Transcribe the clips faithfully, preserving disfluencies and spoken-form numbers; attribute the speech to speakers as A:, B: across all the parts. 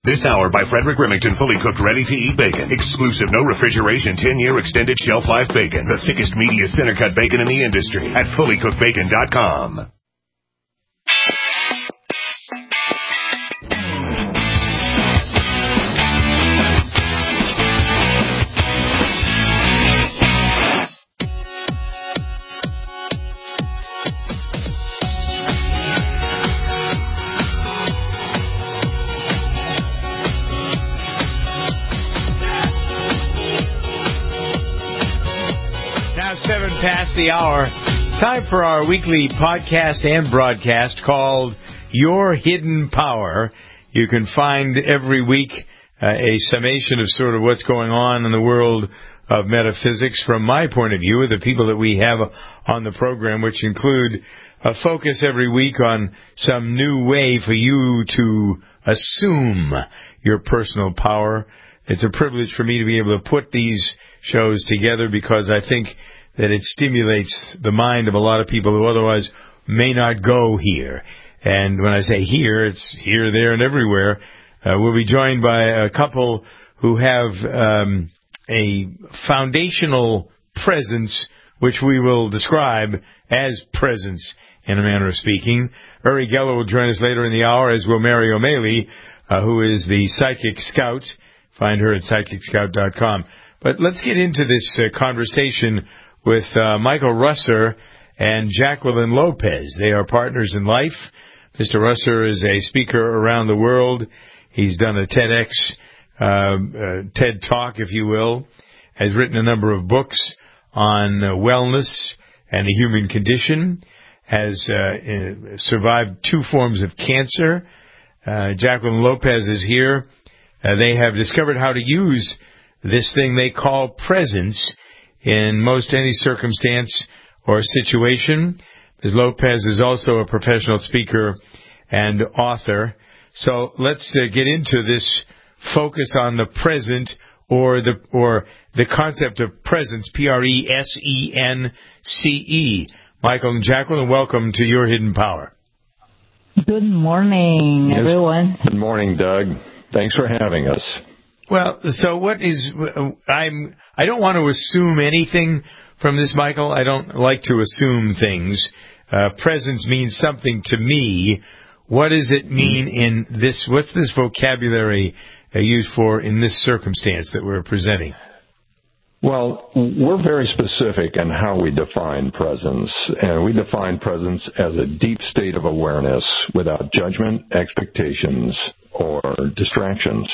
A: This hour by Frederick Remington, fully cooked, ready-to-eat bacon. Exclusive, no refrigeration, ten-year extended shelf life bacon. The thickest, meatiest, center-cut bacon in the industry at fully cooked bacon dot com.
B: Seven past the hour. Time for our weekly podcast and broadcast called Your Hidden Power. You can find every week uh, a summation of sort of what's going on in the world of metaphysics from my point of view, the people that we have on the program, which include a focus every week on some new way for you to assume your personal power. It's a privilege for me to be able to put these shows together because I think that it stimulates the mind of a lot of people who otherwise may not go here. And when I say here, it's here, there, and everywhere. Uh, we'll be joined by a couple who have um, a foundational presence, which we will describe as presence in a manner of speaking. Uri Geller will join us later in the hour, as will Mary O'Malley, uh, who is the Psychic Scout. Find her at psychic scout dot com. But let's get into this uh, conversation with uh, Michael Russer and Jacqueline Lopez. They are partners in life. Mister Russer is a speaker around the world. He's done a TEDx, uh, uh, TED Talk, if you will, has written a number of books on uh, wellness and the human condition, has uh, uh, survived two forms of cancer. Uh, Jacqueline Lopez is here. Uh, they have discovered how to use this thing they call presence in most any circumstance or situation. Miz Lopez is also a professional speaker and author. So let's uh, get into this focus on the present or the or the concept of presence, P R E S E N C E. Michael and Jacqueline, welcome to Your Hidden Power.
C: Good morning, yes. everyone.
D: Good morning, Doug. Thanks for having us.
B: Well, so what is, I'm, I don't want to assume anything from this, Michael. I don't like to assume things. Uh, presence means something to me. What does it mean in this, what's this vocabulary uh, used for in this circumstance that we're presenting?
D: Well, we're very specific in how we define presence, and we define presence as a deep state of awareness without judgment, expectations, or distractions.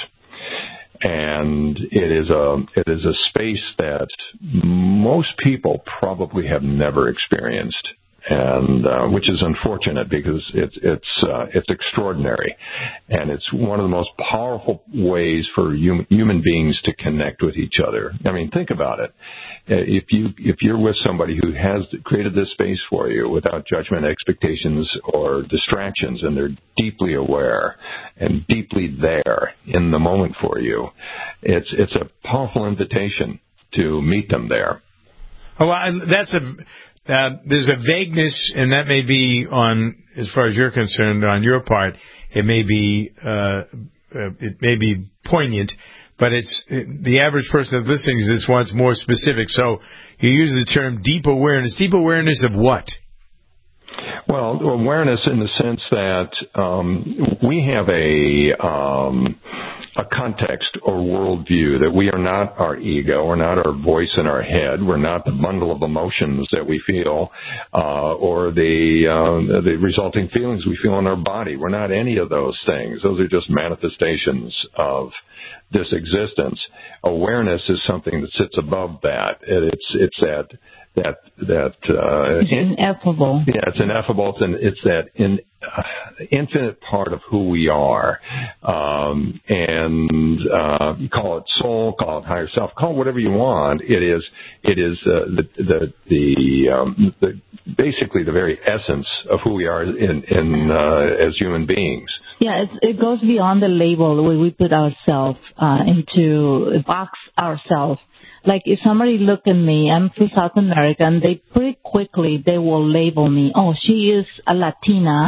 D: And it is a it is a space that most people probably have never experienced, and uh, which is unfortunate because it's it's uh, it's extraordinary, and it's one of the most powerful ways for hum- human beings to connect with each other. I mean, think about it. If you if you're with somebody who has created this space for you without judgment, expectations, or distractions, and they're deeply aware and deeply there in the moment for you, it's it's a powerful invitation to meet them there.
B: Oh, well, that's a uh, there's a vagueness, and that may be on, as far as you're concerned, on your part, it may be uh, uh, it may be poignant. But it's the average person that's listening to this wants more specific. So you use the term deep awareness. Deep awareness of what?
D: Well, awareness in the sense that um, we have a um, a context or worldview that we are not our ego, we're not our voice in our head, we're not the bundle of emotions that we feel, uh, or the uh, the resulting feelings we feel in our body. We're not any of those things. Those are just manifestations of this existence. Awareness is something that sits above that. It's it's that that that uh,
C: it's ineffable.
D: Yeah, it's ineffable. It's an, it's that in, uh, infinite part of who we are, um, and uh, you call it soul, call it higher self, call it whatever you want. It is it is uh, the the the, um, the basically the very essence of who we are in in uh, as human beings.
C: Yeah, it's, it goes beyond the label where we put ourselves uh, into box ourselves Like if somebody look at me, I'm from South America, and they pretty quickly they will label me. Oh, she is a Latina,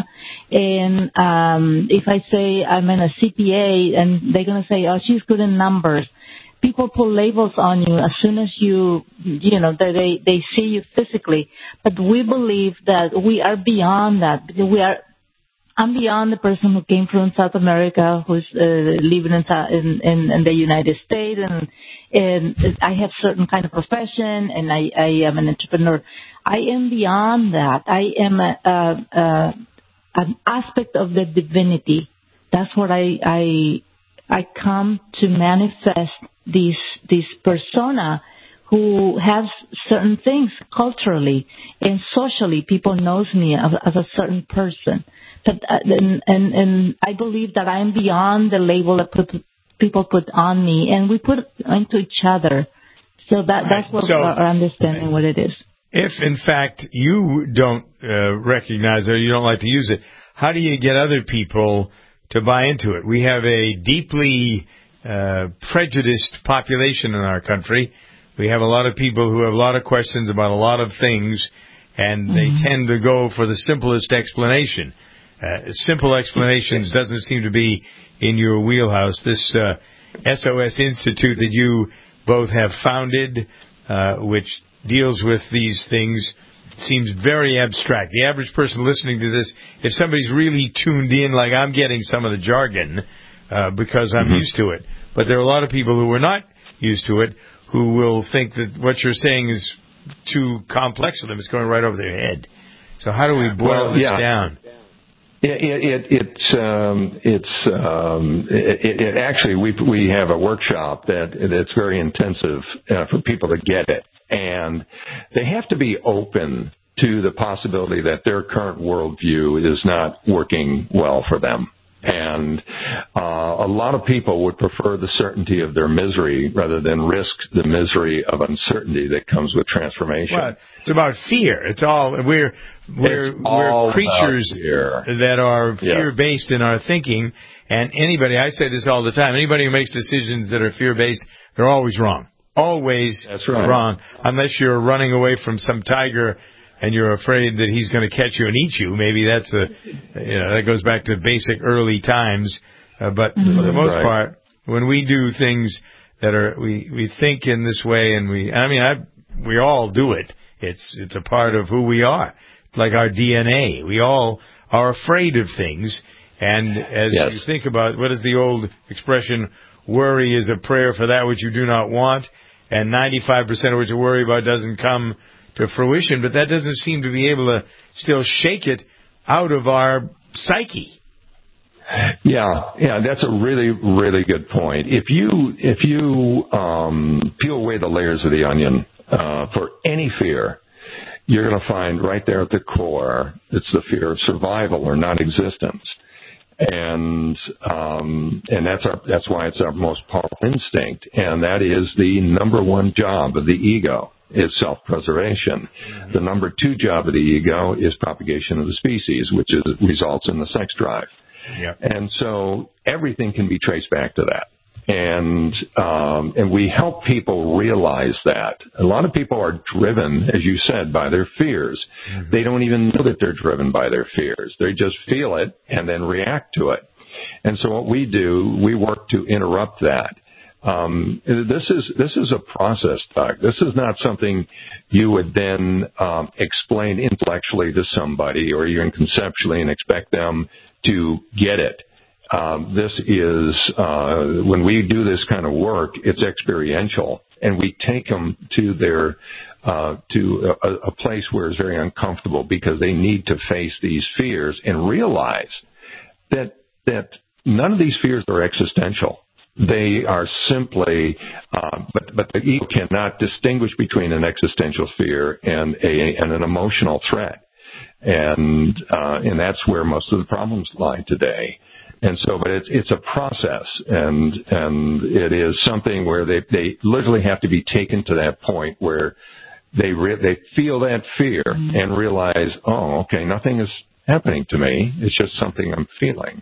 C: and um, if I say I'm in a C P A, and they're gonna say, oh, she's good in numbers. People put labels on you as soon as you, you know, they they see you physically. But we believe that we are beyond that. Because we are. I'm beyond the person who came from South America, who's uh, living in, in in in the United States, and and I have certain kind of profession, and I, I am an entrepreneur. I am beyond that. I am a, a, a an aspect of the divinity. That's what I I I come to manifest this this persona who has certain things culturally and socially. People knows me as, as a certain person. But, uh, and, and, and I believe that I am beyond the label that put, people put on me, and we put it into each other. So that
B: right.
C: that's what
B: so,
C: our understanding what it is.
B: If, in fact, you don't uh, recognize it or you don't like to use it, how do you get other people to buy into it? We have a deeply uh, prejudiced population in our country. We have a lot of people who have a lot of questions about a lot of things, and they mm-hmm. tend to go for the simplest explanation. Uh, simple explanations doesn't seem to be in your wheelhouse. This uh, S O S Institute that you both have founded, uh, which deals with these things, seems very abstract. The average person listening to this, if somebody's really tuned in, like I'm getting some of the jargon uh, because I'm mm-hmm. used to it. But there are a lot of people who are not used to it who will think that what you're saying is too complex for them. It's going right over their head. So how do we boil
D: well,
B: this
D: yeah.
B: down?
D: It, it, it's um, it's um, it, it actually we we have a workshop that that's very intensive uh, for people to get it, and they have to be open to the possibility that their current worldview is not working well for them. And uh, a lot of people would prefer the certainty of their misery rather than risk the misery of uncertainty that comes with transformation.
B: Well, it's about fear. It's all we're we're
D: it's all
B: we're creatures that are fear-based yeah. in our thinking. And anybody, I say this all the time, anybody who makes decisions that are fear-based, they're always wrong. Always
D: That's right.
B: wrong, unless you're running away from some tiger and you're afraid that he's going to catch you and eat you. Maybe that's a, you know, that goes back to basic early times. Uh, but mm-hmm. for the most right. part, when we do things that are, we, we think in this way, and we, I mean, I, we all do it. It's, it's a part of who we are. It's like our D N A. We all are afraid of things. And as yes. you think about, what is the old expression? Worry is a prayer for that which you do not want. And ninety-five percent of what you worry about doesn't come to fruition, but that doesn't seem to be able to still shake it out of our psyche.
D: Yeah, yeah, that's a really, really good point. If you if you um, peel away the layers of the onion uh, for any fear, you're going to find right there at the core, it's the fear of survival or non-existence. And um, and that's our that's why it's our most powerful instinct, and that is the number one job of the ego is self-preservation. Mm-hmm. The number two job of the ego is propagation of the species, which is results in the sex drive.
B: Yep.
D: And so everything can be traced back to that. And um, and we help people realize that. A lot of people are driven, as you said, by their fears. Mm-hmm. They don't even know that they're driven by their fears. They just feel it and then react to it. And so what we do, we work to interrupt that. Um, this is this is a process, Doug. This is not something you would then um, explain intellectually to somebody or even conceptually and expect them to get it. Um, this is, uh, when we do this kind of work, it's experiential, and we take them to their, uh, to a, a place where it's very uncomfortable because they need to face these fears and realize that, that none of these fears are existential. They are simply, uh, but, but the ego cannot distinguish between an existential fear and a, and an emotional threat. And, uh, and that's where most of the problems lie today. And so, but it's it's a process, and and it is something where they they literally have to be taken to that point where they re- they feel that fear and realize, oh, okay, nothing is happening to me. It's just something I'm feeling.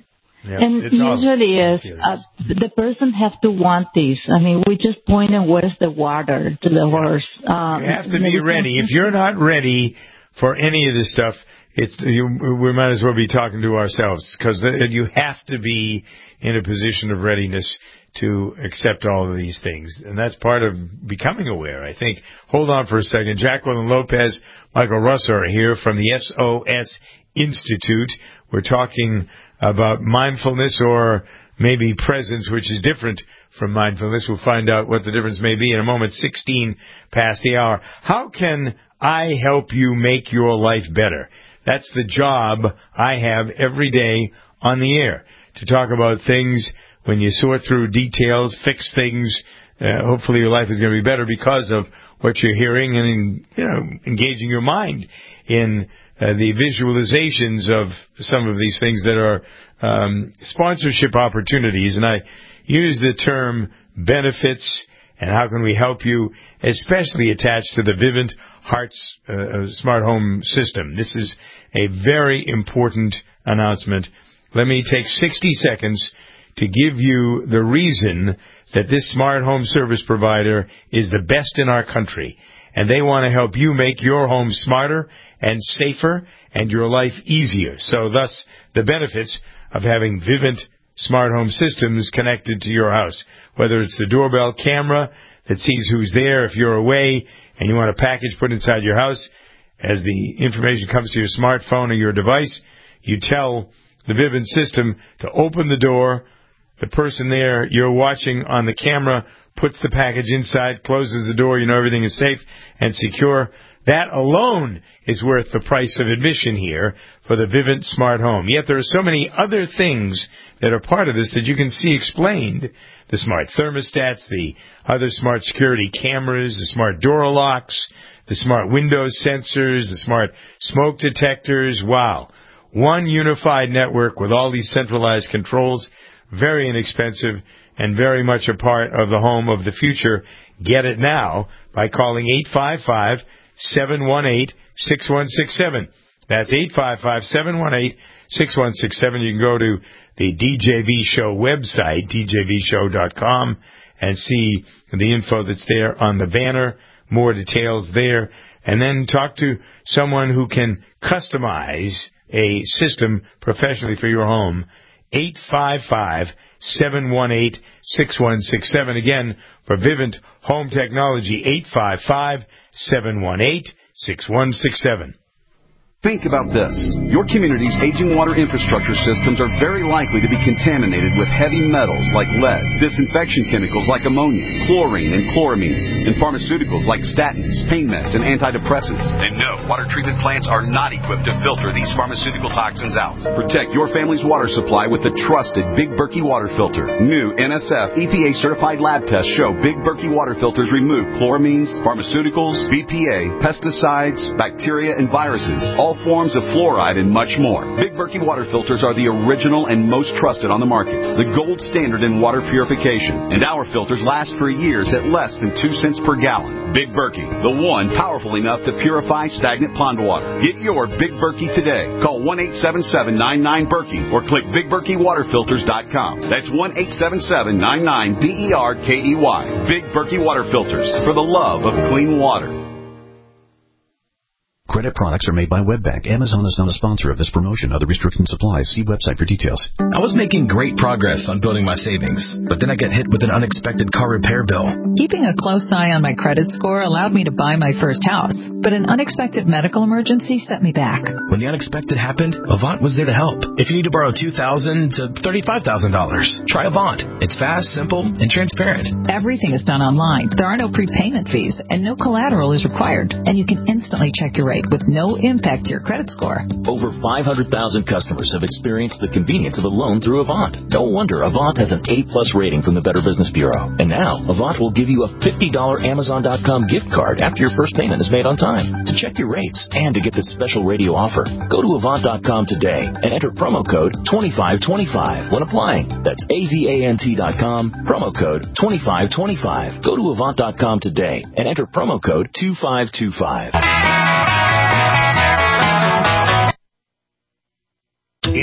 B: Yep.
C: And
B: It's
C: usually is uh, the person has to want this. I mean, we just point and where's the water to the horse. Um,
B: you have to be ready. If you're not ready for any of this stuff, it's you, we might as well be talking to ourselves, because you have to be in a position of readiness to accept all of these things. And that's part of becoming aware, I think. Hold on for a second. Jacqueline Lopez, Michael Russo are here from the S O S Institute. We're talking about mindfulness, or maybe presence, which is different from mindfulness. We'll find out what the difference may be in a moment. sixteen past the hour. How can I help you make your life better? That's the job I have every day on the air, to talk about things. When you sort through details, fix things, uh, hopefully your life is going to be better because of what you're hearing, and, you know, engaging your mind in uh, the visualizations of some of these things that are um, sponsorship opportunities. And I use the term benefits and how can we help you, especially attached to the Vivint Hearts uh, smart home system. This is a very important announcement. Let me take sixty seconds to give you the reason that this smart home service provider is the best in our country. And they want to help you make your home smarter and safer and your life easier. So thus, the benefits of having Vivint smart home systems connected to your house. Whether it's the doorbell camera that sees who's there if you're away and you want a package put inside your house, as the information comes to your smartphone or your device, you tell the Vivint system to open the door. The person there you're watching on the camera puts the package inside, closes the door, you know everything is safe and secure. That alone is worth the price of admission here for the Vivint Smart Home. Yet there are so many other things that are part of this that you can see explained. The smart thermostats, the other smart security cameras, the smart door locks, the smart window sensors, the smart smoke detectors. Wow. One unified network with all these centralized controls. Very inexpensive and very much a part of the home of the future. Get it now by calling eight five five, seven one eight, six one six seven. That's eight five five, seven one eight, six one six seven. You can go to the D J V Show website, d j v show dot com, and see the info that's there on the banner, more details there, and then talk to someone who can customize a system professionally for your home. eight five five, seven one eight, six one six seven. Again, for Vivint Home Technology, eight five five, seven one eight, six one six seven.
E: Think about this. Your community's aging water infrastructure systems are very likely to be contaminated with heavy metals like lead, disinfection chemicals like ammonia, chlorine and chloramines, and pharmaceuticals like statins, pain meds, and antidepressants. And no, water treatment plants are not equipped to filter these pharmaceutical toxins out. Protect your family's water supply with the trusted Big Berkey water filter. New N S F E P A-certified lab tests show Big Berkey water filters remove chloramines, pharmaceuticals, B P A, pesticides, bacteria, and viruses, all forms of fluoride, and much more. Big Berkey water filters are the original and most trusted on the market, the gold standard in water purification, and our filters last for years at less than two cents per gallon. Big Berkey, the one powerful enough to purify stagnant pond water. Get your Big Berkey today. Call one eight seven seven, nine nine, Berkey or click big berkey water filters dot com. That's one eight seven seven, nine nine, B E R K E Y. Big Berkey water filters, for the love of clean water.
F: Credit products are made by WebBank. Amazon is not a sponsor of this promotion. Other restrictions apply. See website for details.
G: I was making great progress on building my savings, but then I got hit with an unexpected car repair bill.
H: Keeping a close eye on my credit score allowed me to buy my first house, but an unexpected medical emergency set me back.
G: When the unexpected happened, Avant was there to help. If you need to borrow two thousand dollars to thirty-five thousand dollars, try Avant. It's fast, simple, and transparent.
H: Everything is done online. There are no prepayment fees, and no collateral is required, and you can instantly check your rate with no impact to your credit score.
I: Over five hundred thousand customers have experienced the convenience of a loan through Avant. No wonder Avant has an A plus rating from the Better Business Bureau. And now, Avant will give you a fifty dollars Amazon dot com gift card after your first payment is made on time. To check your rates and to get this special radio offer, go to Avant dot com today and enter promo code twenty-five twenty-five when applying. That's A V A N T dot com, promo code twenty-five twenty-five. Go to Avant dot com today and enter promo code two five two five.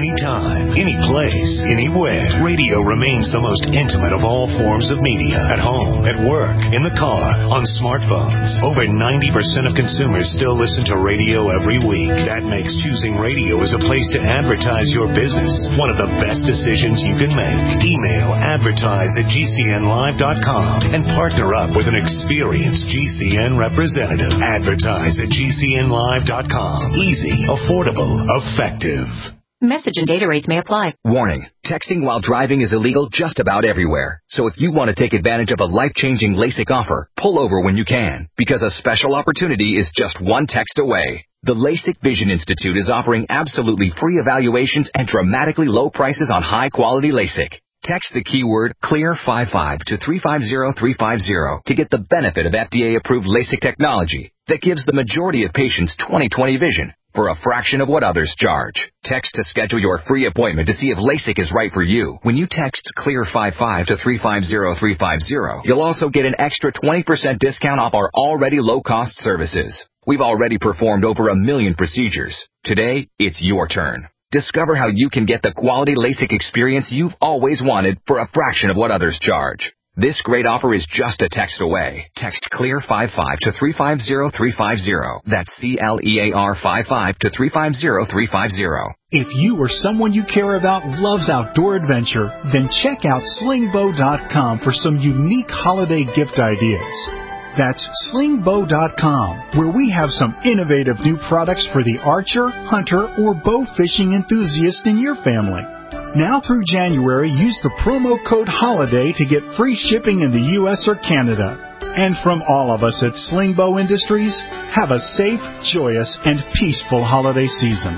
A: anytime, any place, anywhere. Radio remains the most intimate of all forms of media. At home, at work, in the car, on smartphones. Over ninety percent of consumers still listen to radio every week. That makes choosing radio as a place to advertise your business one of the best decisions you can make. Email advertise at G C N live dot com and partner up with an experienced G C N representative. Advertise at G C N live dot com. Easy, affordable, effective.
J: Message and data rates may apply.
K: Warning. Texting while driving is illegal just about everywhere. So if you want to take advantage of a life-changing LASIK offer, pull over when you can, because a special opportunity is just one text away. The LASIK Vision Institute is offering absolutely free evaluations and dramatically low prices on high-quality LASIK. Text the keyword CLEAR fifty-five to three five zero three five zero to get the benefit of F D A-approved LASIK technology that gives the majority of patients twenty twenty vision for a fraction of what others charge. Text to schedule your free appointment to see if LASIK is right for you. When you text CLEAR fifty-five to three five zero three five zero, you'll also get an extra twenty percent discount off our already low-cost services. We've already performed over a million procedures. Today, it's your turn. Discover how you can get the quality LASIK experience you've always wanted for a fraction of what others charge. This great offer is just a text away. Text CLEAR fifty-five to three five zero three five zero. That's C L E A R fifty-five to three five zero three five zero.
L: If you or someone you care about loves outdoor adventure, then check out sling bow dot com for some unique holiday gift ideas. That's sling bow dot com, where we have some innovative new products for the archer, hunter, or bow fishing enthusiast in your family. Now through January, use the promo code HOLIDAY to get free shipping in the U S or Canada. And from all of us at Sling Bow Industries, have a safe, joyous, and peaceful holiday season.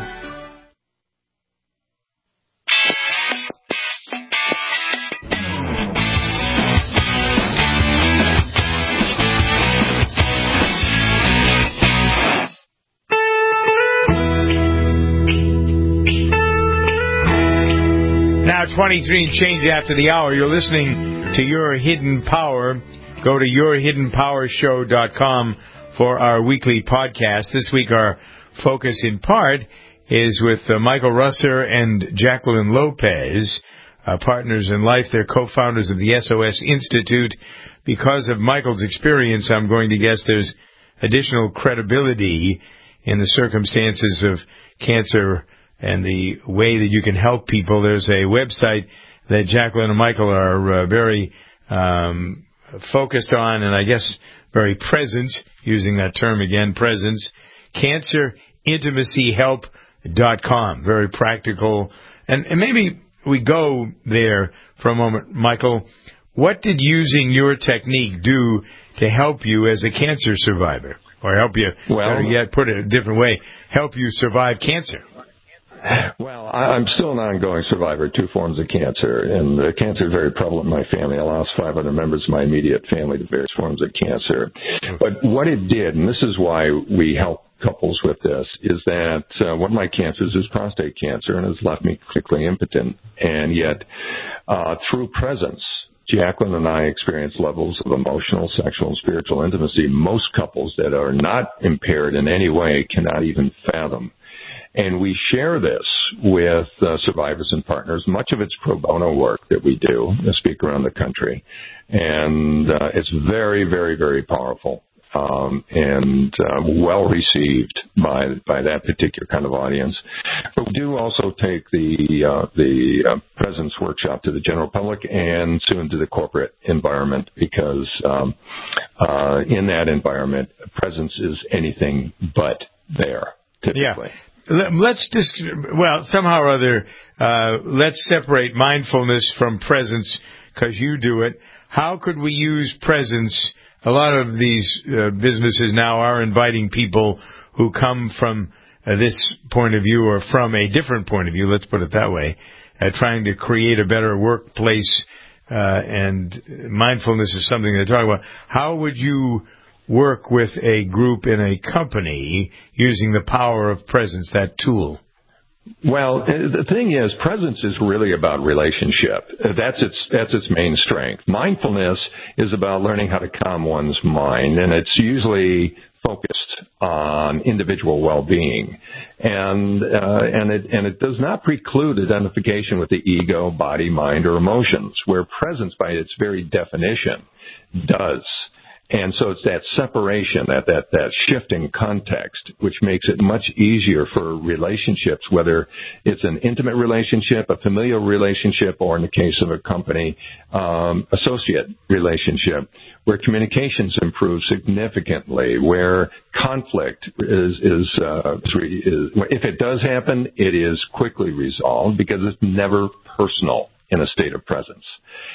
B: twenty-three and change after the hour. You're listening to Your Hidden Power. Go to your hidden power show dot com for our weekly podcast. This week our focus in part is with uh, Michael Russer and Jacqueline Lopez, uh, partners in life. They're co-founders of the S O S Institute. Because of Michael's experience, I'm going to guess there's additional credibility in the circumstances of cancer and the way that you can help people. There's a website that Jacqueline and Michael are uh, very um, focused on, and I guess very present, using that term again, presence, cancer intimacy help dot com. Very practical. And, and maybe we go there for a moment, Michael. What did using your technique do to help you as a cancer survivor? Or help you, well, better yet, put it a different way, help you survive cancer?
D: Well, I'm still an ongoing survivor of two forms of cancer, and uh, cancer is very prevalent in my family. I lost five hundred members of my immediate family to various forms of cancer. But what it did, and this is why we help couples with this, is that uh, one of my cancers is prostate cancer and has left me critically impotent. And yet, uh, through presence, Jacqueline and I experience levels of emotional, sexual, and spiritual intimacy most couples that are not impaired in any way cannot even fathom. And we share this with uh, survivors and partners. Much of it's pro bono work that we do, I speak around the country. And uh, it's very, very, very powerful um, and uh, well received by by that particular kind of audience. But we do also take the, uh, the uh, Presence Workshop to the general public and soon to the corporate environment, because um, uh, in that environment, presence is anything but there, typically.
B: Yeah. Let's just, well, somehow or other, uh, let's separate mindfulness from presence, because you do it. How could we use presence? A lot of these uh, businesses now are inviting people who come from uh, this point of view or from a different point of view, let's put it that way, uh, trying to create a better workplace, uh, and mindfulness is something they're talking about. How would you work with a group in a company using the power of presence, that tool?
D: Well, the thing is, presence is really about relationship. That's its that's its main strength. Mindfulness is about learning how to calm one's mind, and it's usually focused on individual well-being. And, uh, and it, and it does not preclude identification with the ego, body, mind, or emotions, where presence by its very definition does. And so it's that separation, that, that, that shift in context, which makes it much easier for relationships, whether it's an intimate relationship, a familial relationship, or in the case of a company, um, associate relationship, where communications improve significantly, where conflict is, is, uh, is, if it does happen, it is quickly resolved because it's never personal in a state of presence.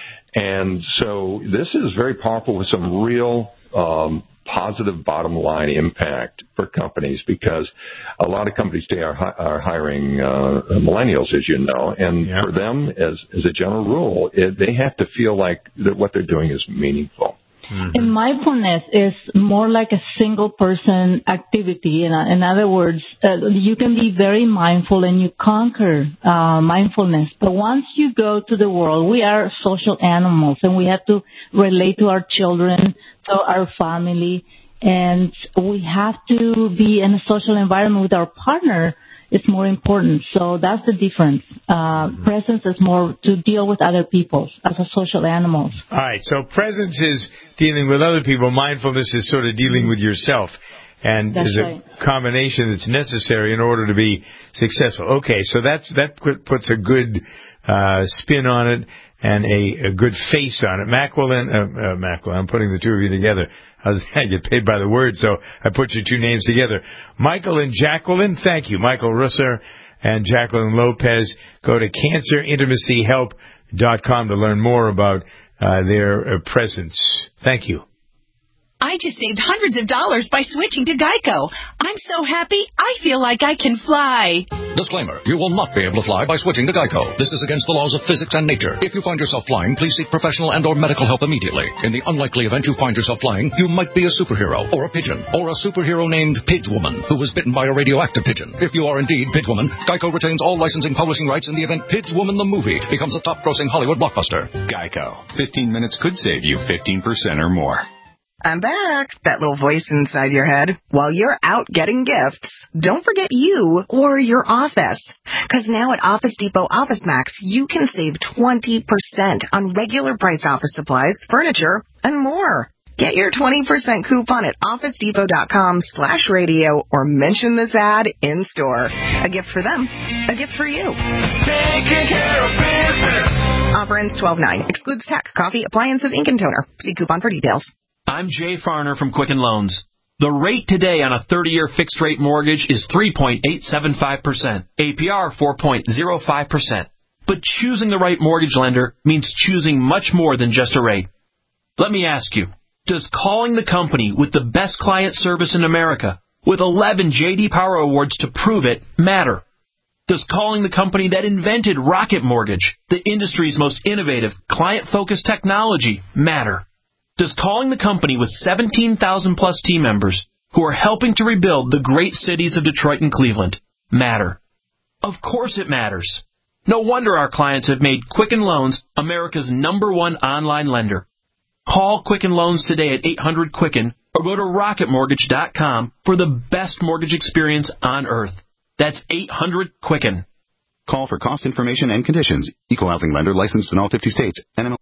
D: And so this is very powerful with some real um, positive bottom line impact for companies, because a lot of companies today are, are hiring uh, millennials, as you know, and yeah. for them, as, as a general rule, it, they have to feel like that what they're doing is meaningful.
C: Mm-hmm. And mindfulness is more like a single person activity. In, in other words, uh, you can be very mindful and you conquer uh, mindfulness. But once you go to the world, we are social animals and we have to relate to our children, to our family, and we have to be in a social environment with our partner. It's more important. So that's the difference. Uh, mm-hmm. Presence is more to deal with other people as a social animals.
B: All right. So presence is dealing with other people. Mindfulness is sort of dealing with yourself. And
C: that's
B: there's
C: right.
B: a combination that's necessary in order to be successful. Okay. So that's, that puts a good, uh, spin on it and a, a good face on it. Macquillan, uh, uh, Macquillan, I'm putting the two of you together. I get paid by the word, so I put your two names together. Michael and Jacqueline, thank you. Michael Russer and Jacqueline Lopez. Go to cancer intimacy help dot com to learn more about uh, their uh, presence. Thank you.
M: I just saved hundreds of dollars by switching to Geico. I'm so happy, I feel like I can fly.
N: Disclaimer, you will not be able to fly by switching to Geico. This is against the laws of physics and nature. If you find yourself flying, please seek professional and or medical help immediately. In the unlikely event you find yourself flying, you might be a superhero, or a pigeon, or a superhero named Pidgewoman, who was bitten by a radioactive pigeon. If you are indeed Pidgewoman, Geico retains all licensing publishing rights in the event Pidgewoman the movie becomes a top-grossing Hollywood blockbuster.
O: Geico. fifteen minutes could save you fifteen percent or more.
P: I'm back, that little voice inside your head. While you're out getting gifts, don't forget you or your office. Because now at Office Depot Office Max, you can save twenty percent on regular priced office supplies, furniture, and more. Get your twenty percent coupon at office depot dot com slash radio or mention this ad in store. A gift for them, a gift for you. Taking care of business. Offer ends twelve nine. Excludes tech, coffee, appliances, ink, and toner. See coupon for details.
Q: I'm Jay Farner from Quicken Loans. The rate today on a thirty-year fixed-rate mortgage is three point eight seven five percent, A P R four point zero five percent. But choosing the right mortgage lender means choosing much more than just a rate. Let me ask you, does calling the company with the best client service in America, with eleven J D Power Awards to prove it, matter? Does calling the company that invented Rocket Mortgage, the industry's most innovative, client-focused technology, matter? Does calling the company with seventeen thousand plus team members who are helping to rebuild the great cities of Detroit and Cleveland matter? Of course it matters. No wonder our clients have made Quicken Loans America's number one online lender. Call Quicken Loans today at eight hundred Quicken or go to rocket mortgage dot com for the best mortgage experience on earth. That's eight hundred Quicken.
E: Call for cost information and conditions. Equal housing lender licensed in all fifty states. N M L-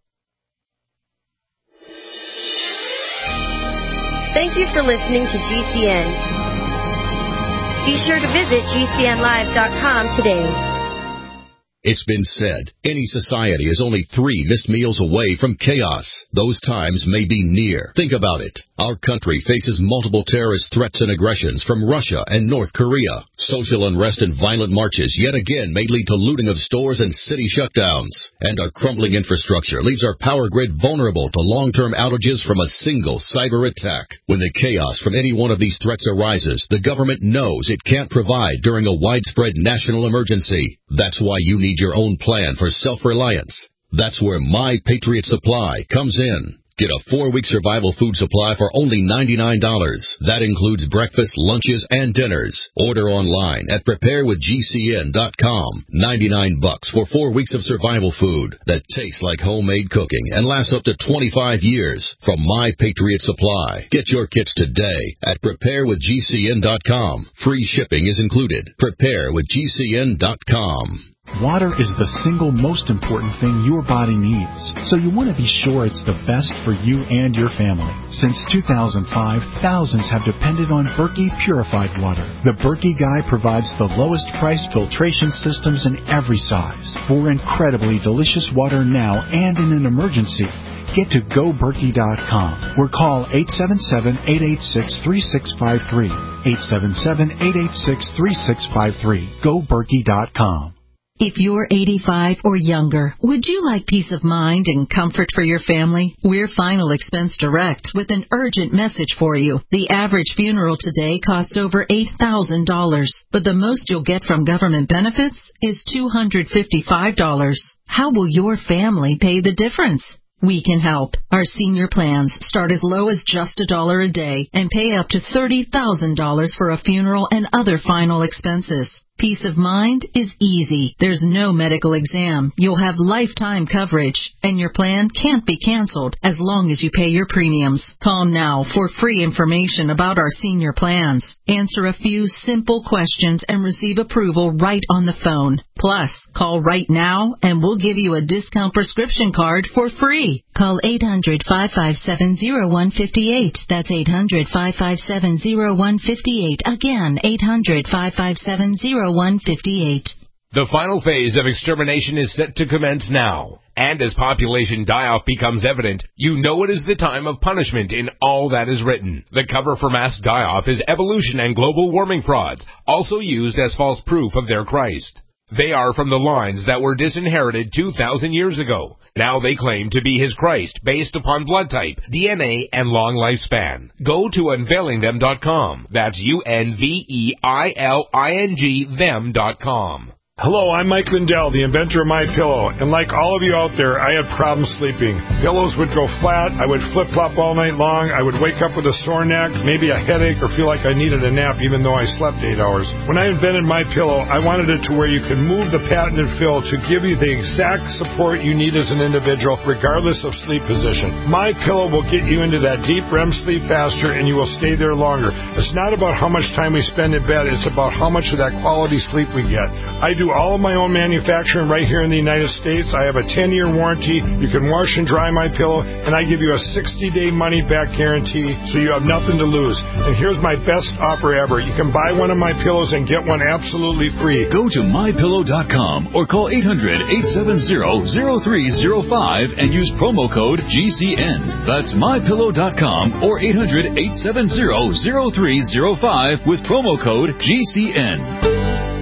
R: Thank you for listening to G C N. Be sure to visit G C N live dot com today.
S: It's been said, any society is only three missed meals away from chaos. Those times may be near. Think about it. Our country faces multiple terrorist threats and aggressions from Russia and North Korea. Social unrest and violent marches yet again may lead to looting of stores and city shutdowns. And our crumbling infrastructure leaves our power grid vulnerable to long-term outages from a single cyber attack. When the chaos from any one of these threats arises, the government knows it can't provide during a widespread national emergency. That's why you need your own plan for self-reliance. That's where My Patriot Supply comes in. Get a four-week survival food supply for only ninety-nine dollars. That includes breakfast, lunches, and dinners. Order online at prepare with G C N dot com. ninety-nine bucks for four weeks of survival food that tastes like homemade cooking and lasts up to twenty-five years from My Patriot Supply. Get your kits today at prepare with G C N dot com. Free shipping is included. prepare with G C N dot com.
L: Water is the single most important thing your body needs, so you want to be sure it's the best for you and your family. Since two thousand five, thousands have depended on Berkey purified water. The Berkey Guy provides the lowest price filtration systems in every size for incredibly delicious water now and in an emergency. Get to go berkey dot com or call eight seven seven, eight eight six, three six five three. eight seven seven, eight eight six, three six five three. go berkey dot com.
H: If you're eighty-five or younger, would you like peace of mind and comfort for your family? We're Final Expense Direct with an urgent message for you. The average funeral today costs over eight thousand dollars, but the most you'll get from government benefits is two hundred fifty-five dollars. How will your family pay the difference? We can help. Our senior plans start as low as just a dollar a day and pay up to thirty thousand dollars for a funeral and other final expenses. Peace of mind is easy. There's no medical exam. You'll have lifetime coverage, and your plan can't be canceled as long as you pay your premiums. Call now for free information about our senior plans. Answer a few simple questions and receive approval right on the phone. Plus, call right now and we'll give you a discount prescription card for free. Call eight hundred, five five seven, zero one five eight. That's eight hundred, five five seven, zero one five eight. Again, eight hundred, five five seven, zero one five eight.
T: The final phase of extermination is set to commence now. And as population die-off becomes evident, you know it is the time of punishment in all that is written. The cover for mass die-off is evolution and global warming frauds, also used as false proof of their Christ. They are from the lines that were disinherited two thousand years ago. Now they claim to be his Christ based upon blood type, D N A, and long lifespan. Go to unveiling them dot com. That's U N V E I L I N G them dot com.
U: Hello, I'm Mike Lindell, the inventor of MyPillow, and like all of you out there, I had problems sleeping. Pillows would go flat, I would flip-flop all night long, I would wake up with a sore neck, maybe a headache, or feel like I needed a nap even though I slept eight hours. When I invented MyPillow, I wanted it to where you could move the patented fill to give you the exact support you need as an individual, regardless of sleep position. MyPillow will get you into that deep R E M sleep faster, and you will stay there longer. It's not about how much time we spend in bed, it's about how much of that quality sleep we get. I do all of my own manufacturing right here in the United States. I have a ten-year warranty. You can wash and dry my pillow, and I give you a sixty-day money-back guarantee, so you have nothing to lose. And here's my best offer ever. You can buy one of my pillows and get one absolutely free.
V: Go to my pillow dot com or call eight hundred, eight seven zero, zero three zero five and use promo code G C N. That's my pillow dot com or eight hundred, eight seven zero, zero three zero five with promo code G C N.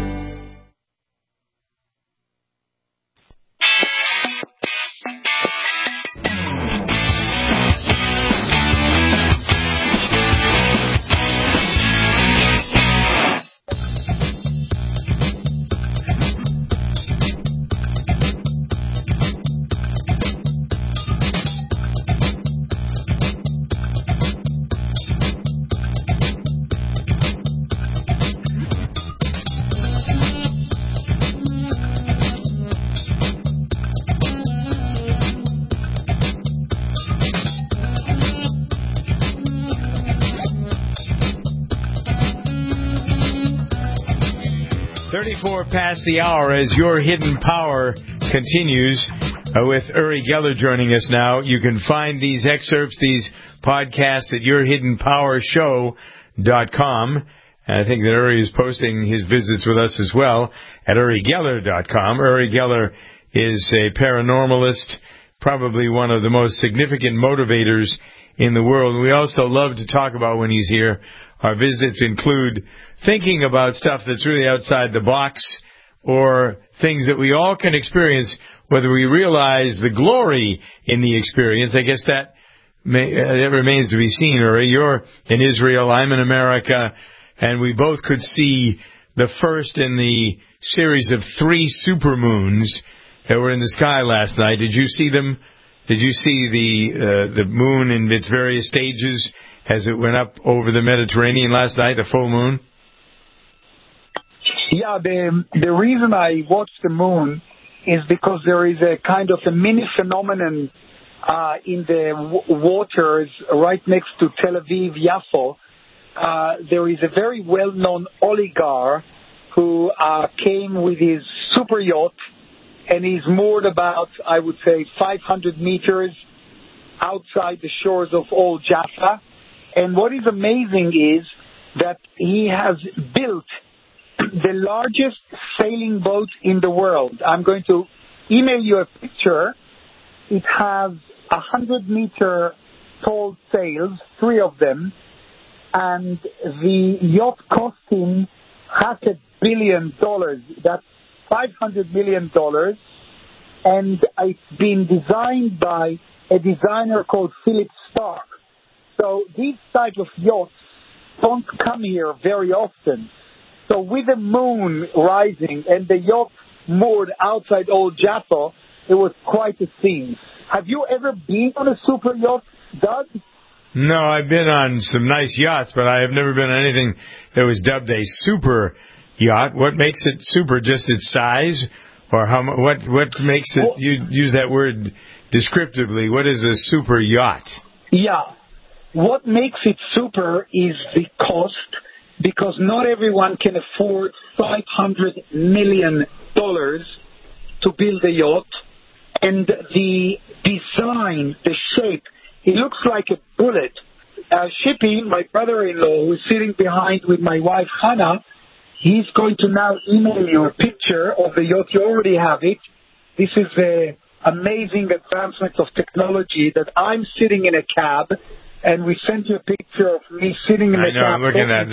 B: thirty-four past the hour as your hidden power continues uh, with Uri Geller joining us now. You can find these excerpts, these podcasts at your hidden power show dot com. I think that Uri is posting his visits with us as well at uri geller dot com. Uri Geller is a paranormalist, probably one of the most significant motivators in the world. We also love to talk about when he's here. Our visits include thinking about stuff that's really outside the box or things that we all can experience, whether we realize the glory in the experience. I guess that, may, uh, that remains to be seen. Or you're in Israel, I'm in America, and we both could see the first in the series of three supermoons that were in the sky last night. Did you see them, Did you see the uh, the moon in its various stages as it went up over the Mediterranean last night, the full moon?
F: Yeah, the the reason I watched the moon is because there is a kind of a mini phenomenon uh, in the w- waters right next to Tel Aviv, Yafo. Uh, there is a very well-known oligarch who uh, came with his super yacht, and he's moored about, I would say, five hundred meters outside the shores of Old Jaffa. And what is amazing is that he has built the largest sailing boat in the world. I'm going to email you a picture. It has one hundred meter tall sails, three of them, and the yacht cost him half a billion dollars. That's five hundred million dollars, and it's been designed by a designer called Philip Stark. So these type of yachts don't come here very often. So with the moon rising and the yacht moored outside Old Jaffa, it was quite a scene. Have you ever been on a super yacht, Doug?
B: No, I've been on some nice yachts, but I have never been on anything that was dubbed a super yacht. What makes it super? Just its size, or how? What what makes it? Well, you use that word descriptively. What is a super yacht?
F: Yeah, what makes it super is the cost, because not everyone can afford five hundred million dollars to build a yacht, and the design, the shape. It looks like a bullet. Uh, Shippy, my brother-in-law, who is sitting behind with my wife, Hannah, he's going to now email you a picture of the yacht. You already have it. This is an amazing advancement of technology that I'm sitting in a cab, and we sent you a picture of me sitting in
B: I
F: a
B: know,
F: cab.
B: I'm looking at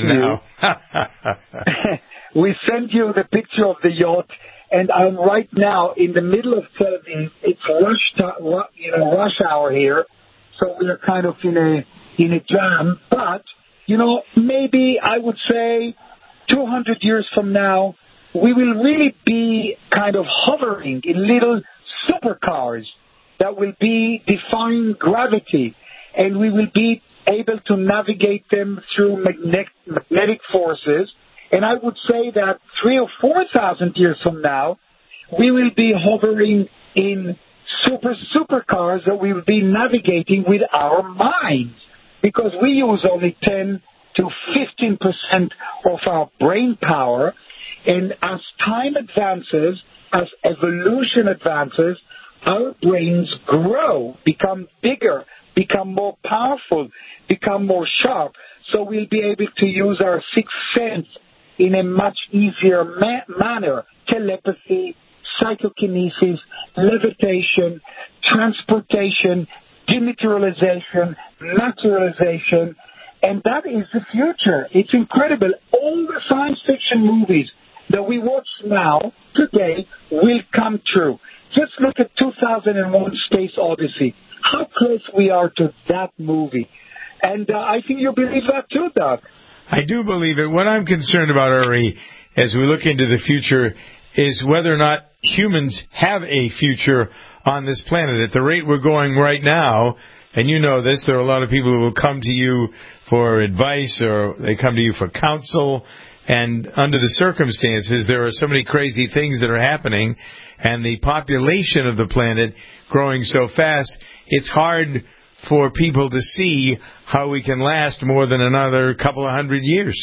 B: it now.
F: We sent you the picture of the yacht, and I'm right now in the middle of Tel Aviv. It's rush, to, you know, rush hour here. So we're kind of in a in a jam. But, you know, maybe I would say two hundred years from now, we will really be kind of hovering in little supercars that will be defying gravity. And we will be able to navigate them through magnetic, magnetic forces. And I would say that three or four thousand years from now, we will be hovering in super supercars that we will be navigating with our minds, because we use only ten to fifteen percent of our brain power. And as time advances, as evolution advances, our brains grow, become bigger, become more powerful, become more sharp. So we'll be able to use our sixth sense in a much easier ma- manner. Telepathy, psychokinesis, levitation, transportation, dematerialization, naturalization, and that is the future. It's incredible. All the science fiction movies that we watch now, today, will come true. Just look at two thousand one Space Odyssey. How close we are to that movie. And uh, I think you believe that too, Doug.
B: I do believe it. What I'm concerned about, Uri, as we look into the future, is whether or not humans have a future on this planet. At the rate we're going right now, and you know this, there are a lot of people who will come to you for advice or they come to you for counsel, and under the circumstances, there are so many crazy things that are happening, and the population of the planet growing so fast, it's hard for people to see how we can last more than another couple of hundred years.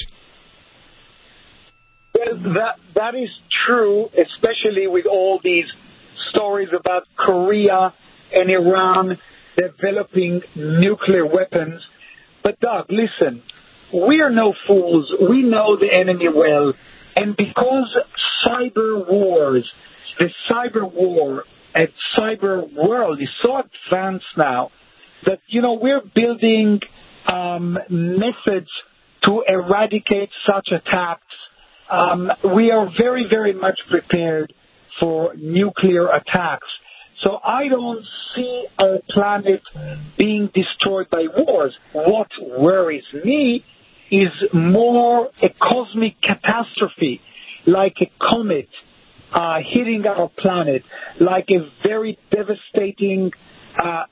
F: Well, that that is true, especially with all these stories about Korea and Iran developing nuclear weapons. But, Doug, listen, we are no fools. We know the enemy well. And because cyber wars, the cyber war and cyber world is so advanced now that, you know, we're building um, methods to eradicate such attacks. Um, we are very, very much prepared for nuclear attacks. So I don't see our planet being destroyed by wars. What worries me is more a cosmic catastrophe, like a comet uh, hitting our planet, like a very devastating uh,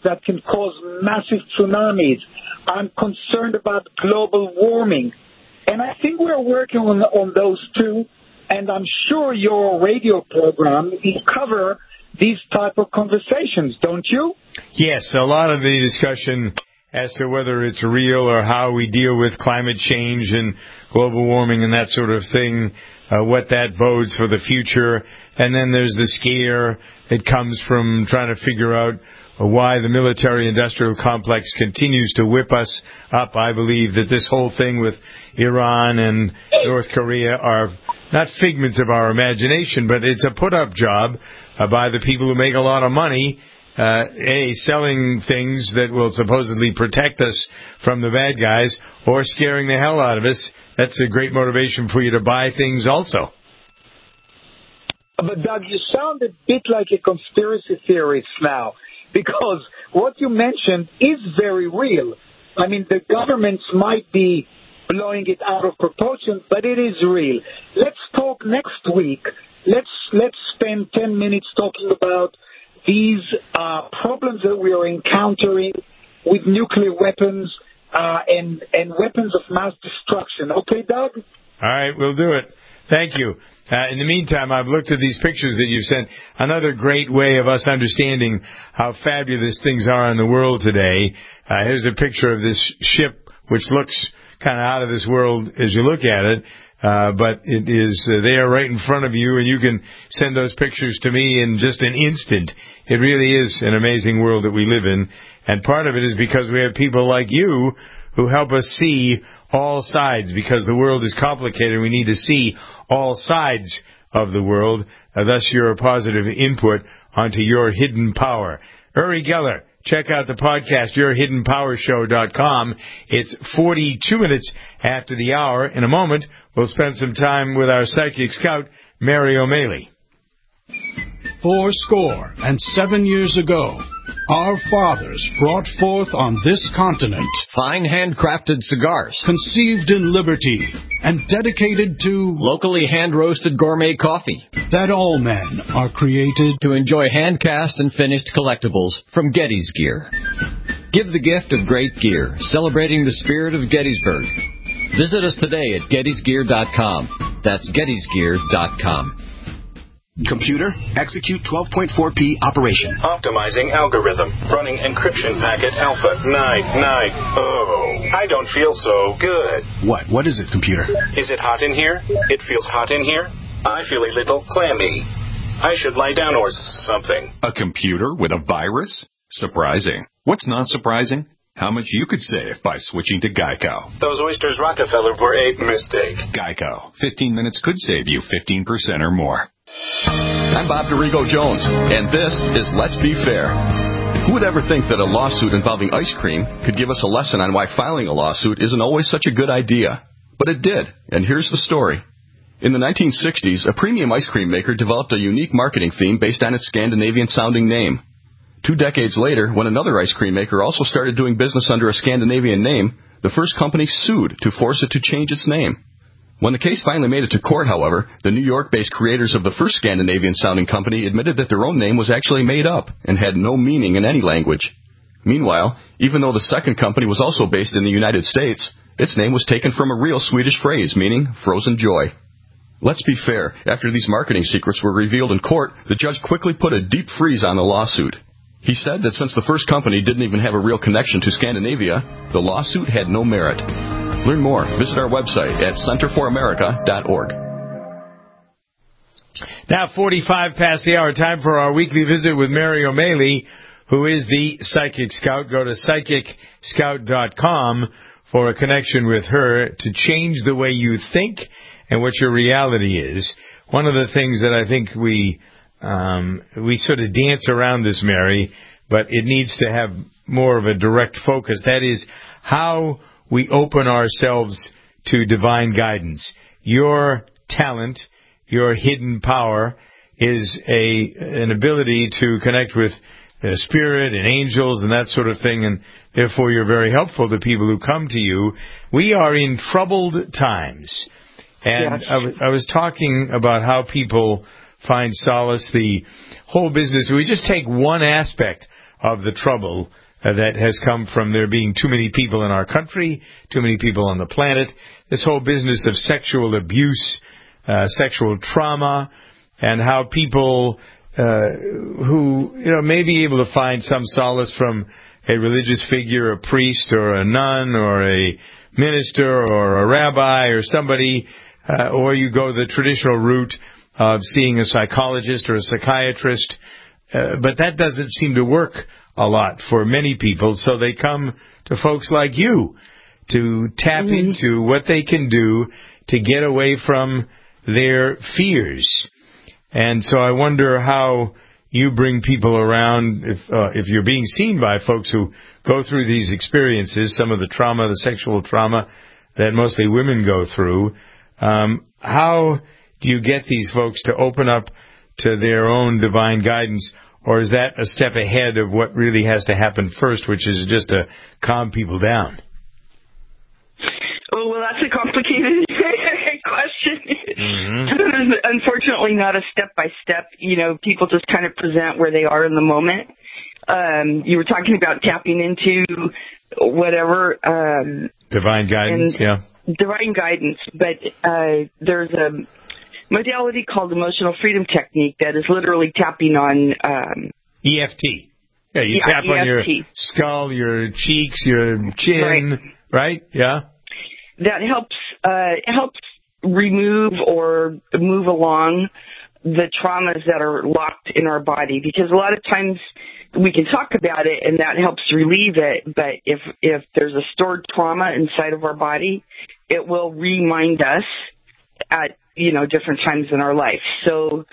F: that can cause massive tsunamis. I'm concerned about global warming. And I think we're working on, on those two, and I'm sure your radio program will cover these type of conversations, don't you?
B: Yes, a lot of the discussion as to whether it's real or how we deal with climate change and global warming and that sort of thing, uh, what that bodes for the future. And then there's the scare that comes from trying to figure out why the military-industrial complex continues to whip us up. I believe that this whole thing with Iran and North Korea are not figments of our imagination, but it's a put-up job uh, by the people who make a lot of money, uh, A, selling things that will supposedly protect us from the bad guys, or scaring the hell out of us. That's a great motivation for you to buy things also.
F: But, Doug, you sound a bit like a conspiracy theorist now, because what you mentioned is very real. I mean, the governments might be blowing it out of proportion, but it is real. Let's talk next week. Let's let's spend ten minutes talking about these uh, problems that we are encountering with nuclear weapons uh, and and weapons of mass destruction. Okay, Doug?
B: All right, we'll do it. Thank you. Uh, in the meantime, I've looked at these pictures that you've sent. Another great way of us understanding how fabulous things are in the world today. Uh, here's a picture of this ship, which looks kind of out of this world as you look at it. Uh, but it is uh, there right in front of you, and you can send those pictures to me in just an instant. It really is an amazing world that we live in. And part of it is because we have people like you who help us see all sides, because the world is complicated. We need to see all sides of the world. Uh, thus, you're a positive input onto your hidden power. Uri Geller, check out the podcast, your hidden power show dot com. It's forty-two minutes after the hour. In a moment, we'll spend some time with our psychic scout, Mary O'Malley.
G: Four score and seven years ago, our fathers brought forth on this continent
I: fine handcrafted cigars,
G: conceived in liberty and dedicated to
I: locally hand-roasted gourmet coffee,
G: that all men are created
I: to enjoy hand-cast and finished collectibles from Getty's Gear. Give the gift of great gear, celebrating the spirit of Gettysburg. Visit us today at gettys gear dot com. That's gettys gear dot com.
W: Computer, execute twelve point four P operation.
A: Optimizing algorithm. Running encryption packet alpha. Night, night. Oh, I don't feel so good.
W: What? What is it, computer?
A: Is it hot in here? It feels hot in here. I feel a little clammy. I should lie down or something.
O: A computer with a virus? Surprising. What's not surprising? How much you could save by switching to Geico.
A: Those oysters Rockefeller were a mistake.
O: Geico. fifteen minutes could save you fifteen percent or more.
X: I'm Bob DeRigo Jones, and this is Let's Be Fair. Who would ever think that a lawsuit involving ice cream could give us a lesson on why filing a lawsuit isn't always such a good idea? But it did, and here's the story. In the nineteen sixties, a premium ice cream maker developed a unique marketing theme based on its Scandinavian-sounding name. Two decades later, when another ice cream maker also started doing business under a Scandinavian name, the first company sued to force it to change its name. When the case finally made it to court, however, the New York-based creators of the first Scandinavian-sounding company admitted that their own name was actually made up and had no meaning in any language. Meanwhile, even though the second company was also based in the United States, its name was taken from a real Swedish phrase meaning frozen joy. Let's be fair. After these marketing secrets were revealed in court, the judge quickly put a deep freeze on the lawsuit. He said that since the first company didn't even have a real connection to Scandinavia, the lawsuit had no merit. Learn more. Visit our website at center for america dot org.
B: Now, forty-five past the hour, time for our weekly visit with Mary O'Malley, who is the Psychic Scout. Go to psychic scout dot com for a connection with her to change the way you think and what your reality is. One of the things that I think we um, we sort of dance around this, Mary, but it needs to have more of a direct focus. That is how we open ourselves to divine guidance. Your talent, your hidden power, is a an ability to connect with the spirit and angels and that sort of thing, and therefore you're very helpful to people who come to you. We are in troubled times, and yes. I, w- I was talking about how people find solace, the whole business. We just take one aspect of the trouble uh, that has come from there being too many people in our country, too many people on the planet. This whole business of sexual abuse, uh, sexual trauma, and how people uh, who, you know, may be able to find some solace from a religious figure, a priest or a nun or a minister or a rabbi or somebody, uh, or you go the traditional route of seeing a psychologist or a psychiatrist, uh, but that doesn't seem to work a lot for many people, so they come to folks like you to tap mm-hmm. into what they can do to get away from their fears. And so I wonder how you bring people around, if uh, if you're being seen by folks who go through these experiences, some of the trauma, the sexual trauma that mostly women go through. Um, how do you get these folks to open up to their own divine guidance, or is that a step ahead of what really has to happen first, which is just to calm people down?
C: Oh, well, that's a complicated question.
B: Mm-hmm.
C: Unfortunately, not a step-by-step. You know, people just kind of present where they are in the moment. Um, you were talking about tapping into whatever. Um,
B: divine guidance, yeah.
C: Divine guidance. But uh, there's a modality called emotional freedom technique that is literally tapping on... Um,
B: E F T. Yeah, you
C: yeah,
B: tap
C: E F T.
B: on your skull, your cheeks, your chin, right? right? Yeah.
C: That helps uh, helps remove or move along the traumas that are locked in our body, because a lot of times we can talk about it and that helps relieve it, but if if there's a stored trauma inside of our body, it will remind us at, you know, different times in our life. So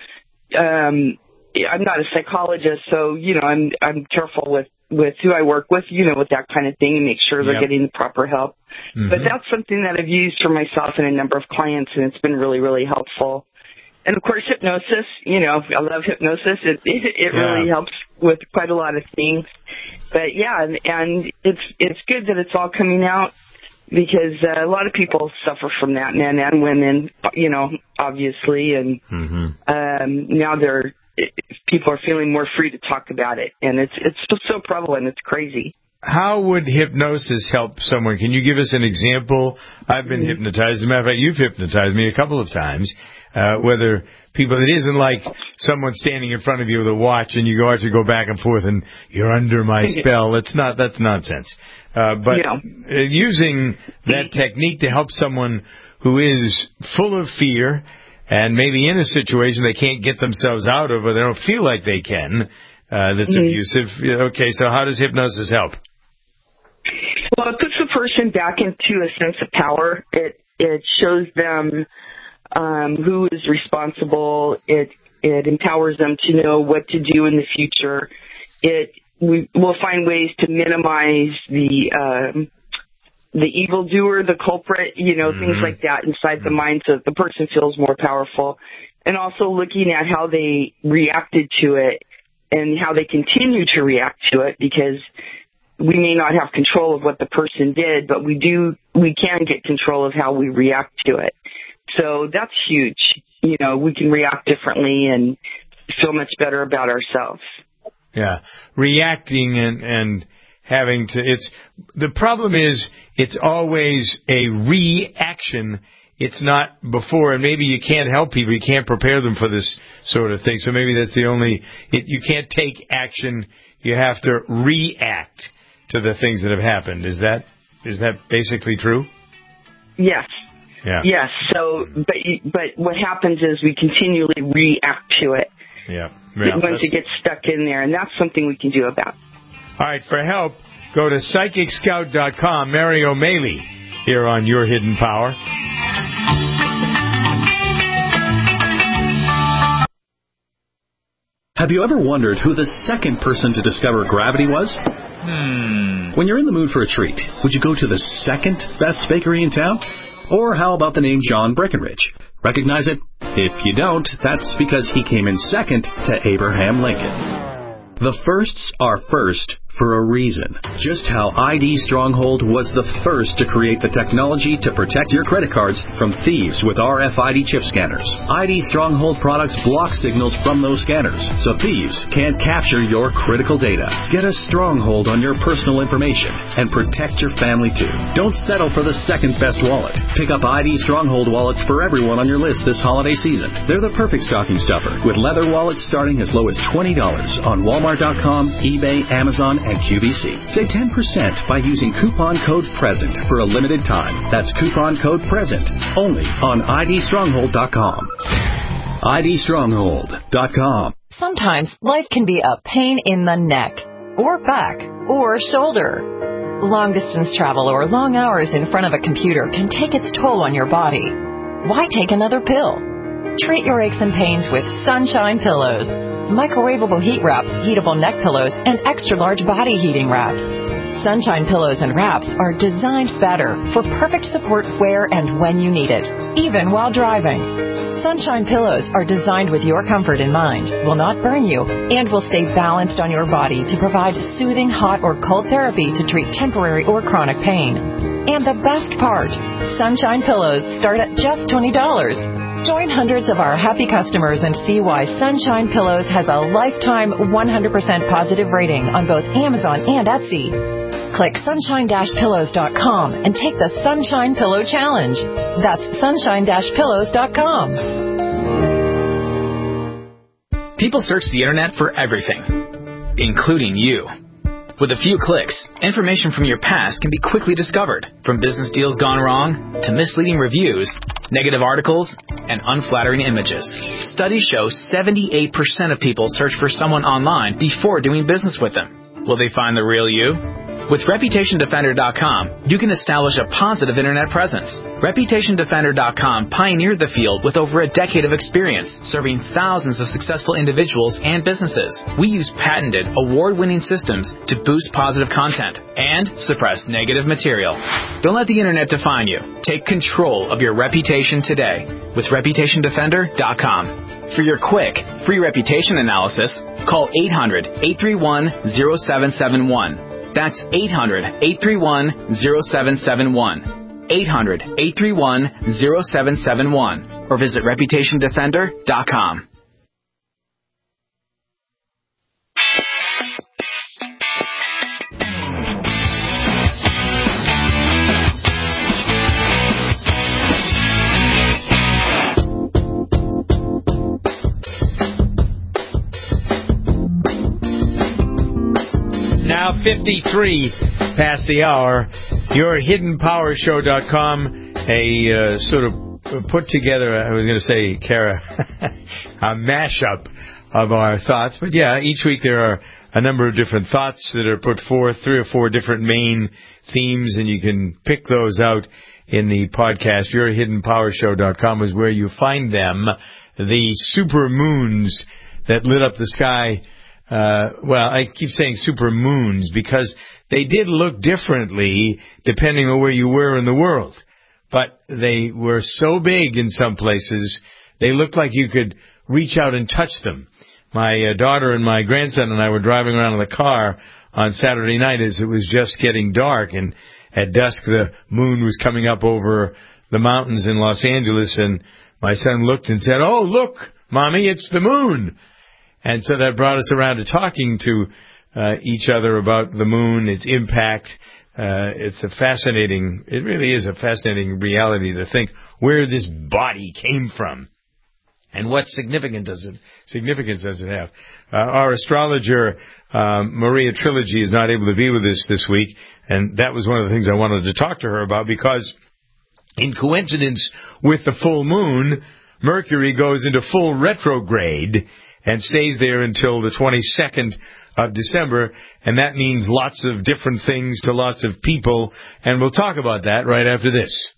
C: um, I'm not a psychologist, so, you know, I'm I'm careful with with who I work with, you know, with that kind of thing, and make sure they're yep. getting the proper help. Mm-hmm. But that's something that I've used for myself and a number of clients, and it's been really, really helpful. And, of course, hypnosis, you know, I love hypnosis. It it, it yeah. really helps with quite a lot of things. But, yeah, and, and it's it's good that it's all coming out, because uh, a lot of people suffer from that, men and women, you know, obviously. And mm-hmm. um, now they're people are feeling more free to talk about it. And it's it's just so prevalent. It's crazy.
B: How would hypnosis help someone? Can you give us an example? I've been mm-hmm. hypnotized. As a matter of fact, you've hypnotized me a couple of times. Uh, whether people, it isn't like someone standing in front of you with a watch and you go out to go back and forth and you're under my spell. It's not, that's nonsense. Uh, but
C: yeah.
B: uh, using that technique to help someone who is full of fear and maybe in a situation they can't get themselves out of, or they don't feel like they can, uh, that's mm-hmm. abusive. Okay, so how does hypnosis help?
C: Well, it puts the person back into a sense of power. It it shows them um, who is responsible. It it empowers them to know what to do in the future. It we will find ways to minimize the um, the evildoer, the culprit, you know, mm-hmm. things like that inside the mind, so the person feels more powerful. And also looking at how they reacted to it and how they continue to react to it, because we may not have control of what the person did, but we do, we can get control of how we react to it. So that's huge. You know, we can react differently and feel much better about ourselves.
B: Yeah. Reacting and, and having to, it's, the problem is it's always a reaction. It's not before, and maybe you can't help people. You can't prepare them for this sort of thing. So maybe that's the only, it, you can't take action. You have to react to the things that have happened. Is that is that basically true?
C: Yes.
B: Yeah.
C: Yes. So, but but what happens is we continually react to it.
B: Yeah. yeah
C: once it gets stuck in there, and that's something we can do about.
B: All right. For help, go to psychic scout dot com. Mary O'Malley here on Your Hidden Power.
D: Have you ever wondered who the second person to discover gravity was? Hmm. When you're in the mood for a treat, would you go to the second best bakery in town? Or how about the name John Breckenridge? Recognize it? If you don't, that's because he came in second to Abraham Lincoln. The firsts are first for a reason. Just how I D Stronghold was the first to create the technology to protect your credit cards from thieves with R F I D chip scanners. I D Stronghold products block signals from those scanners, so thieves can't capture your critical data. Get a stronghold on your personal information and protect your family too. Don't settle for the second best wallet. Pick up I D Stronghold wallets for everyone on your list this holiday season. They're the perfect stocking stuffer, with leather wallets starting as low as twenty dollars on Walmart dot com, eBay, Amazon, and Q V C. Save ten percent by using coupon code PRESENT for a limited time. That's coupon code PRESENT only on I D stronghold dot com. I D stronghold dot com.
J: Sometimes life can be a pain in the neck, or back, or shoulder. Long-distance travel or long hours in front of a computer can take its toll on your body. Why take another pill? Treat your aches and pains with Sunshine Pillows. Microwavable heat wraps, heatable neck pillows, and extra-large body heating wraps. Sunshine Pillows and wraps are designed better for perfect support where and when you need it, even while driving. Sunshine Pillows are designed with your comfort in mind, will not burn you, and will stay balanced on your body to provide soothing hot or cold therapy to treat temporary or chronic pain. And the best part, Sunshine Pillows start at just twenty dollars. Join hundreds of our happy customers and see why Sunshine Pillows has a lifetime one hundred percent positive rating on both Amazon and Etsy. Click sunshine dash pillows dot com and take the Sunshine Pillow Challenge. That's sunshine dash pillows dot com.
K: People search the internet for everything, including you. With a few clicks, information from your past can be quickly discovered, from business deals gone wrong to misleading reviews, negative articles, and unflattering images. Studies show seventy-eight percent of people search for someone online before doing business with them. Will they find the real you? With reputation defender dot com, you can establish a positive internet presence. reputation defender dot com pioneered the field with over a decade of experience, serving thousands of successful individuals and businesses. We use patented, award-winning systems to boost positive content and suppress negative material. Don't let the internet define you. Take control of your reputation today with reputation defender dot com. For your quick, free reputation analysis, call eight hundred, eight three one, zero seven seven one. That's eight hundred, eight three one, zero seven seven one. eight hundred, eight three one, zero seven seven one. Or visit reputation defender dot com.
B: Now fifty-three past the hour. Your hidden power show dot com, a uh, sort of put together, I was going to say, Kara, a mashup of our thoughts. But yeah, each week there are a number of different thoughts that are put forth, three or four different main themes, and you can pick those out in the podcast. Your hidden power show dot com is where you find them. The super moons that lit up the sky. Uh, well, I keep saying super moons because they did look differently depending on where you were in the world. But they were so big in some places, they looked like you could reach out and touch them. My uh, daughter and my grandson and I were driving around in the car on Saturday night as it was just getting dark, and at dusk the moon was coming up over the mountains in Los Angeles, and my son looked and said, "Oh, look, Mommy, it's the moon." And so that brought us around to talking to uh, each other about the moon, its impact. Uh, it's a fascinating, it really is a fascinating reality to think where this body came from and what significance does it, significance does it have. Uh, our astrologer, um, Maria Trilogy, is not able to be with us this week, and that was one of the things I wanted to talk to her about because in coincidence with the full moon, Mercury goes into full retrograde and stays there until the twenty-second of December, and that means lots of different things to lots of people, and we'll talk about that right after this.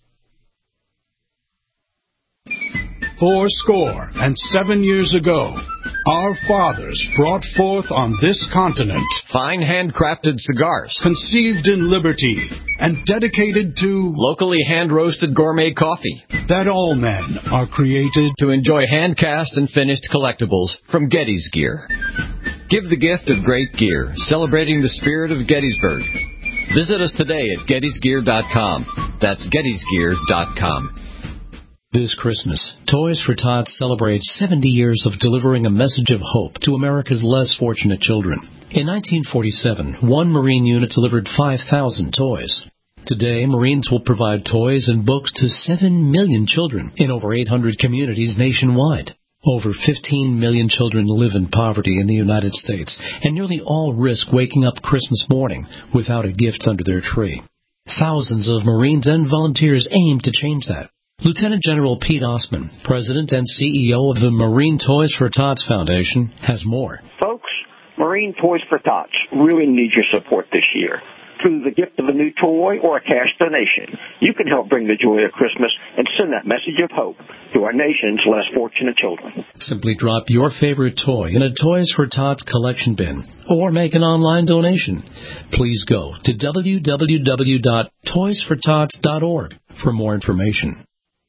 G: Four score and seven years ago, our fathers brought forth on this continent
I: fine handcrafted cigars,
G: conceived in liberty and dedicated to
I: locally hand-roasted gourmet coffee,
G: that all men are created
I: to enjoy hand-cast and finished collectibles from Getty's Gear. Give the gift of great gear, celebrating the spirit of Gettysburg. Visit us today at gettys gear dot com. That's gettys gear dot com.
M: This Christmas, Toys for Tots celebrates seventy years of delivering a message of hope to America's less fortunate children. In nineteen forty-seven, one Marine unit delivered five thousand toys. Today, Marines will provide toys and books to seven million children in over eight hundred communities nationwide. Over fifteen million children live in poverty in the United States, and nearly all risk waking up Christmas morning without a gift under their tree. Thousands of Marines and volunteers aim to change that. Lieutenant General Pete Osman, President and C E O of the Marine Toys for Tots Foundation, has more.
N: Folks, Marine Toys for Tots really need your support this year. Through the gift of a new toy or a cash donation, you can help bring the joy of Christmas and send that message of hope to our nation's less fortunate children.
M: Simply drop your favorite toy in a Toys for Tots collection bin or make an online donation. Please go to w w w dot toys for tots dot org for more information.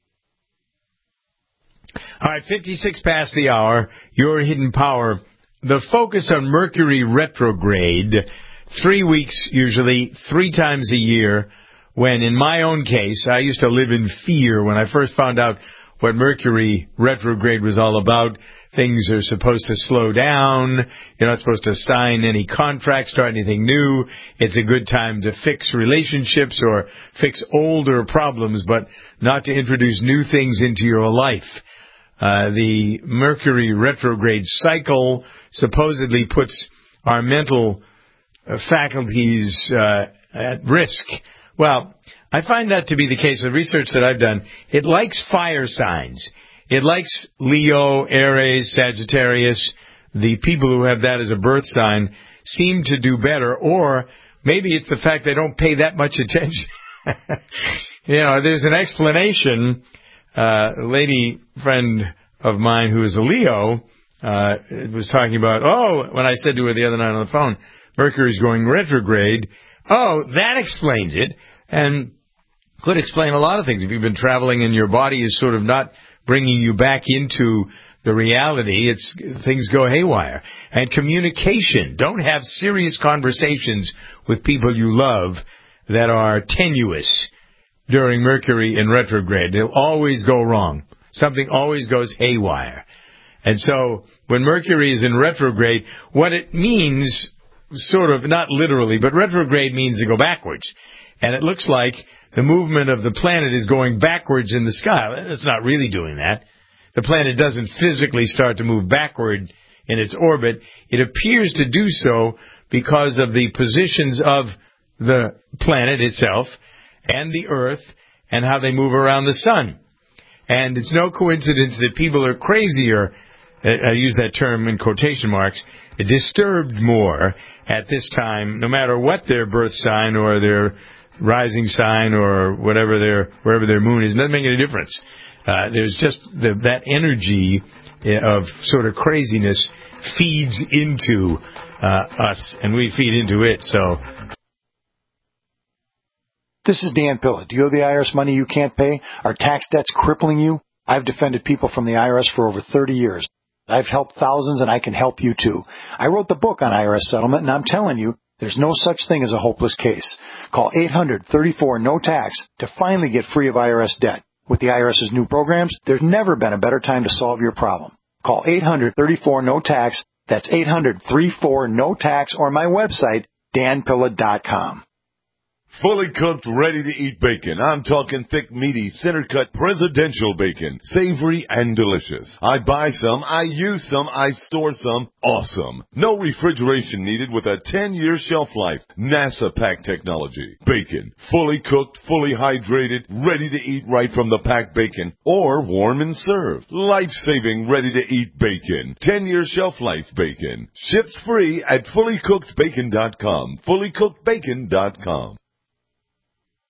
B: All right, fifty-six past the hour, your hidden power. The focus on Mercury retrograde. Three weeks, usually, three times a year, when in my own case, I used to live in fear when I first found out what Mercury retrograde was all about. Things are supposed to slow down. You're not supposed to sign any contracts, start anything new. It's a good time to fix relationships or fix older problems, but not to introduce new things into your life. Uh, the Mercury retrograde cycle supposedly puts our mental Uh, faculties uh, at risk. Well, I find that to be the case. The research that I've done, it likes fire signs. It likes Leo, Aries, Sagittarius. The people who have that as a birth sign seem to do better, or maybe it's the fact they don't pay that much attention. You know, there's an explanation. Uh, a lady friend of mine who is a Leo uh, was talking about, oh, when I said to her the other night on the phone, Mercury's going retrograde. Oh, that explains it. And could explain a lot of things. If you've been traveling and your body is sort of not bringing you back into the reality, it's things go haywire. And communication. Don't have serious conversations with people you love that are tenuous during Mercury in retrograde. They'll always go wrong. Something always goes haywire. And so when Mercury is in retrograde, what it means, sort of, not literally, but retrograde means to go backwards. And it looks like the movement of the planet is going backwards in the sky. It's not really doing that. The planet doesn't physically start to move backward in its orbit. It appears to do so because of the positions of the planet itself and the Earth and how they move around the sun. And it's no coincidence that people are crazier, I use that term in quotation marks, disturbed more at this time, no matter what their birth sign or their rising sign or whatever their wherever their moon is. It doesn't make any difference. Uh, there's just the, that energy of sort of craziness feeds into uh, us, and we feed into it. So,
P: this is Dan Pilla. Do you owe the I R S money you can't pay? Are tax debts crippling you? I've defended people from the I R S for over thirty years. I've helped thousands, and I can help you, too. I wrote the book on I R S settlement, and I'm telling you, there's no such thing as a hopeless case. Call eight hundred, thirty-four, no tax to finally get free of I R S debt. With the IRS's new programs, there's never been a better time to solve your problem. Call eight hundred, thirty-four, no tax. That's eight hundred, thirty-four, no tax, or my website, dan pilla dot com.
Q: Fully cooked, ready-to-eat bacon. I'm talking thick, meaty, center-cut presidential bacon. Savory and delicious. I buy some, I use some, I store some. Awesome. No refrigeration needed with a ten-year shelf life. NASA pack technology. Bacon. Fully cooked, fully hydrated, ready to eat right from the packed bacon. Or warm and served. Life-saving, ready-to-eat bacon. ten-year shelf life bacon. Ships free at fully cooked bacon dot com. fully cooked bacon dot com.